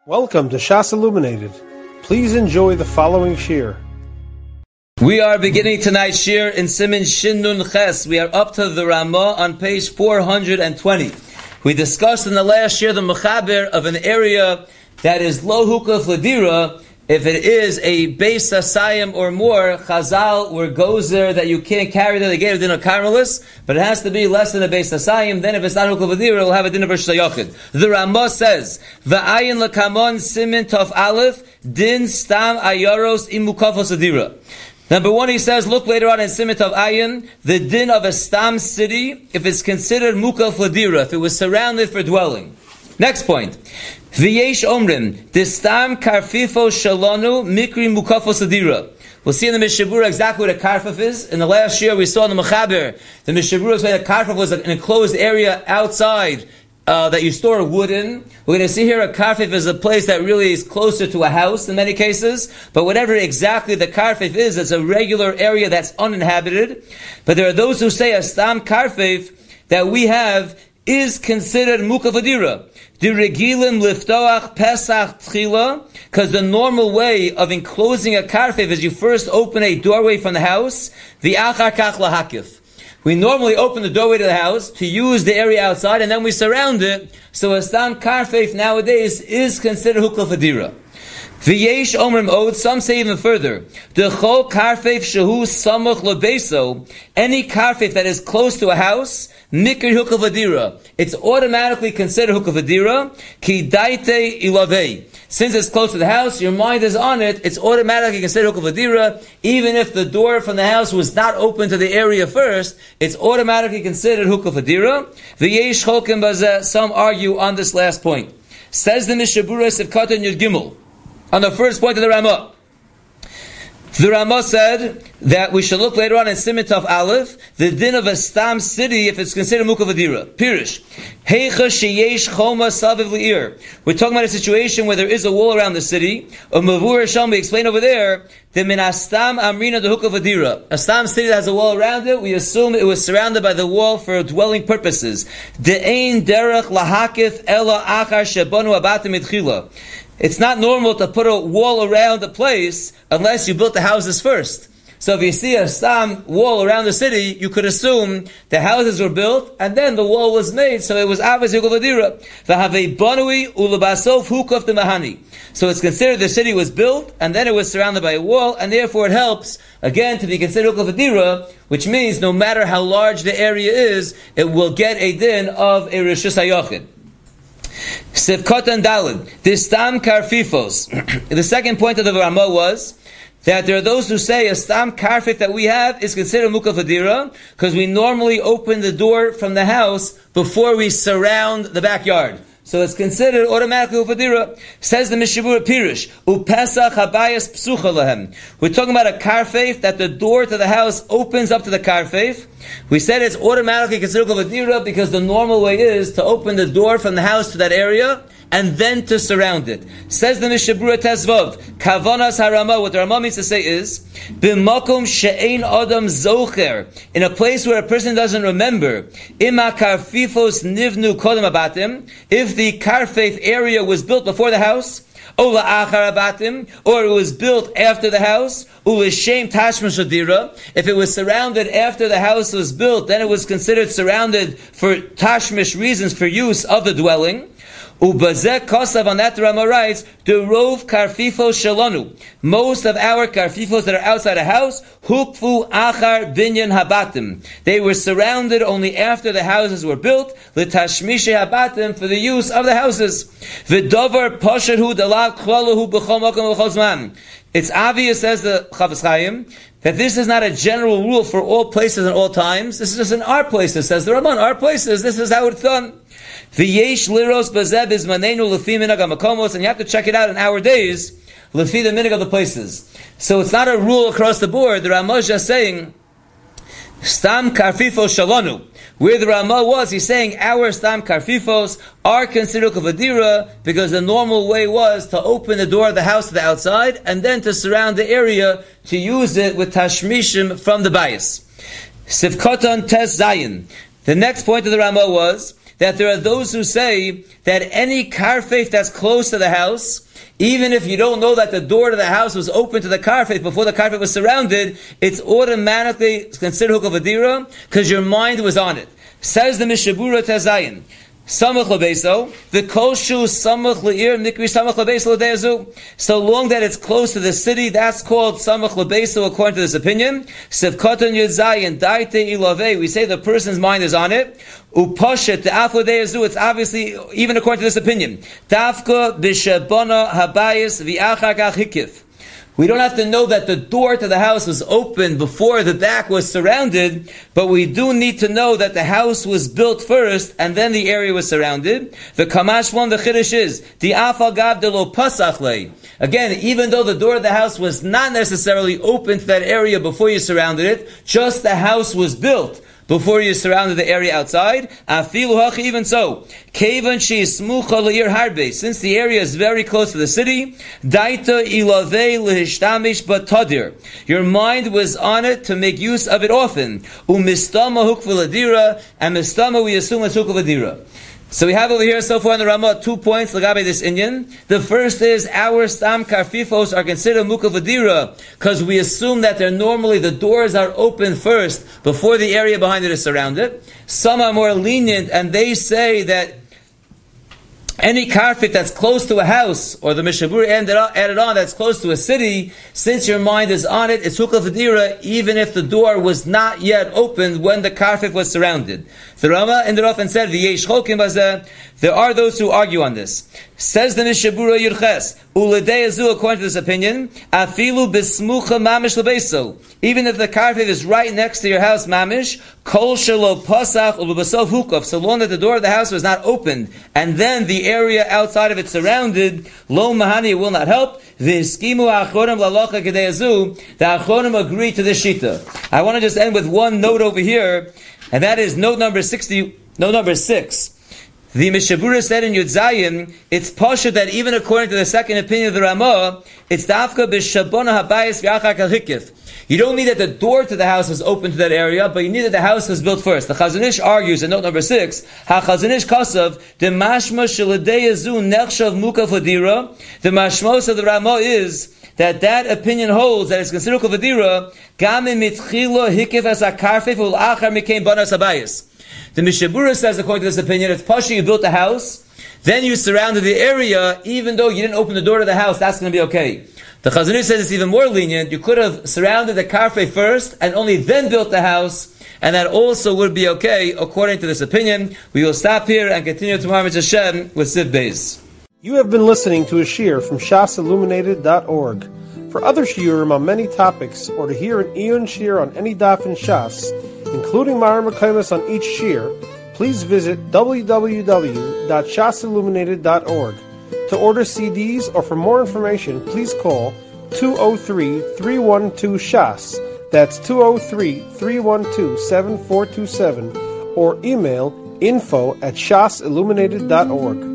Welcome to Shas Illuminated. Please enjoy the following shir. We are beginning tonight's shir in Siman Shin Nun Ches. We are up to the Ramah on page 420. We discussed in the last shir the mechaber of an area that is lo hukaf ladira. If it is a beis asayim or more, Chazal were gozer that you can't carry that they gave a din of Carmelis, but it has to be less than a beis asayim. Then if it's not hukaf ladira, it will have a din of Shayachid. The Ramah says, V'ayin lakamon simin tov aleph din stam ayaros imukafos adira. Number one, he says, look later on in Siman Tov Ayin, the din of a stam city, if it's considered mukaf ladira, if it was surrounded for dwelling. Next point. V'yesh omrim, distam karfifo shalonu mikri mukafos adira. We'll see in the Mishabura exactly what a karfif is. In the last year we saw in the Mechaber, the Mishabura explained that karfif was an enclosed area outside that you store wood in. We're going to see here a karfif is a place that really is closer to a house in many cases. But whatever exactly the karfif is, it's a regular area that's uninhabited. But there are those who say a stam karfif that we have is considered mukaf adira. The regilim liftoach pesach tchila, because the normal way of enclosing a karfif is you first open a doorway from the house, the achar kach lahakif. We normally open the doorway to the house to use the area outside, and then we surround it. So a stam karfif nowadays is considered hukaf adira. V'yesh omrim od, some say even further, the chol karfif shehu samuch lebeso, any karfif that is close to a house, mikir hukaf adira, it's automatically considered hukaf adira, ki daite ilavei. Since it's close to the house, your mind is on it, it's automatically considered hukaf adira, even if the door from the house was not open to the area first, it's automatically considered hukaf adira. V'yesh cholkim bazeh, some argue on this last point. Says the Mishabura Sivkata Yud Gimel, on the first point of the Ramah. The Ramah said that we should look later on in Siman Tov Aleph, the din of a stam city if it's considered mukaf adira. Pirish. Heicha sheyesh choma saviv li'ir. We're talking about a situation where there is a wall around the city. Or Mavur Hashem, we explain over there, the min astam amrina the hukaf adira. A stam city that has a wall around it, we assume it was surrounded by the wall for dwelling purposes. De'ein derech lahakif ela achar shebonu abatim idchila. It's not normal to put a wall around a place unless you built the houses first. So if you see a stam wall around the city, you could assume the houses were built and then the wall was made, so it was obviously hukaf adira. V'havei banui ulebasof hukaf demahani. So it's considered the city was built and then it was surrounded by a wall, and therefore it helps again to be considered hukaf adira, which means no matter how large the area is, it will get a din of a rishus hayachid. Sivkot and Dalid, this stam karfifos. The second point of the Ramah was that there are those who say a stam karfif that we have is considered mukaf adira because we normally open the door from the house before we surround the backyard. So it's considered automatically ufadira. Says the Mishabura Pirish, upesach habayas psucha lahem. We're talking about a karfif that the door to the house opens up to the karfif. We said it's automatically considered ufadira because the normal way is to open the door from the house to that area and then to surround it. Says the Mishabura Tezvav, Kavanas Harama, what the Ramah means to say is, B'makom she'ein adam zocher, in a place where a person doesn't remember, Ima karfifos nivnu kodem abatim, if the karfif area was built before the house, Ola achar abatim, or it was built after the house, U'lishem tashmish adira, if it was surrounded after the house was built, then it was considered surrounded for tashmish reasons, for use of the dwelling. Ubazek Kosav, on that the Ramah writes, the rov karfifos shalonu. Most of our karfifos that are outside a house, hukfu achar binyan habatim. They were surrounded only after the houses were built, l'tashmishe habatim, for the use of the houses. V'dover posherhu dalav cholalu b'chol makom v'chol zman. It's obvious, says the Chafetz Chaim, that this is not a general rule for all places and all times. This is just in our places, says the Ramah. Our places, this is how it's done. V'yesh liros bazeh bizmanenu lefi minhag hamakomos, and you have to check it out in our days, lefi the minhag of the places. So it's not a rule across the board. The Ramah is just saying, stam karfifos shalonu. Where the Ramah was, he's saying our stam karfifos are considered kavadira because the normal way was to open the door of the house to the outside and then to surround the area to use it with tashmishim from the bayis. Sivkotan tes zayin. The next point of the Ramah was that there are those who say that any karfef that's close to the house, even if you don't know that the door to the house was open to the karfef before the karfef was surrounded, it's automatically considered hukah v'dira because your mind was on it. Says the Mishabura Tazayin, Samach Labeso, the Koshu Samach Le'ir Mikri Samach Labeso L'Deazu. So long that it's close to the city, that's called Samach Labeso according to this opinion. Sivkatan Yudzayin, Daite Ilave, we say the person's mind is on it. Upashet, the Aflo Deazu, it's obviously, even according to this opinion. Dafka Bishabana Habayis V'achar Kach Hikif. We don't have to know that the door to the house was open before the back was surrounded, but we do need to know that the house was built first and then the area was surrounded. The Kamash one, the Chiddush is, the Afal Gav de lo Pasachle. Again, even though the door of the house was not necessarily open to that area before you surrounded it, just the house was built before you surrounded the area outside. Even so, since the area is very close to the city, your mind was on it to make use of it often. And mistama we assume is hukah v'dira. So we have over here so far in the Ramah 2 points lagabe this inyan. The first is our stam karfifos are considered hukah v'dira because we assume that they're normally the doors are open first before the area behind it is surrounded. Some are more lenient and they say that any karfif that's close to a house, or the Mishabur added on that's close to a city, since your mind is on it, it's hukah v'dira, even if the door was not yet opened when the karfif was surrounded. The Rama ended off and said, "V'yesh chokim bazeh." There are those who argue on this. Says the Mishabura Yurches, u'ledei azu, according to this opinion, afilu bismucha mamish lebeso. Even if the karfif is right next to your house, mamish, kol shelo pasach u'lebasov hukav, so long that the door of the house was not opened, and then the area outside of it surrounded, lo mahani, it will not help. V'skimu achonim lalocha kedei azu, the achonim agree to this shita. I want to just end with one note over here, and that is note number 6. The Mishabura said in Yud Zayin, it's pasha that even according to the second opinion of the Ramah, it's dafka b'shabona habayis v'achar kal hikif. You don't need that the door to the house was open to that area, but you need that the house was built first. The Chazon Ish argues in note number 6, ha-Chazon Ish kasav, the mashma sheladei azu nechshav muka v'dira. The mashmos of the Ramah is that opinion holds that it's considered v'dira, gam mitchilo hikif as akarfif ul-achar mikein banas habayis. The Mishabura says, according to this opinion, it's pasha you built the house, then you surrounded the area, even though you didn't open the door to the house, that's going to be okay. The Chazon Ish says it's even more lenient. You could have surrounded the karfei first, and only then built the house, and that also would be okay, according to this opinion. We will stop here and continue tomorrow with Hashem with Siv Beis. You have been listening to a shiur from shasilluminated.org. For other shiurim on many topics, or to hear an Iyun shiur on any daf in Shas, including Mareh Mekomos on each shiur, please visit www.shasilluminated.org. To order CDs or for more information, please call 203-312-SHAS. That's 203-312-7427, or email info@shasilluminated.org.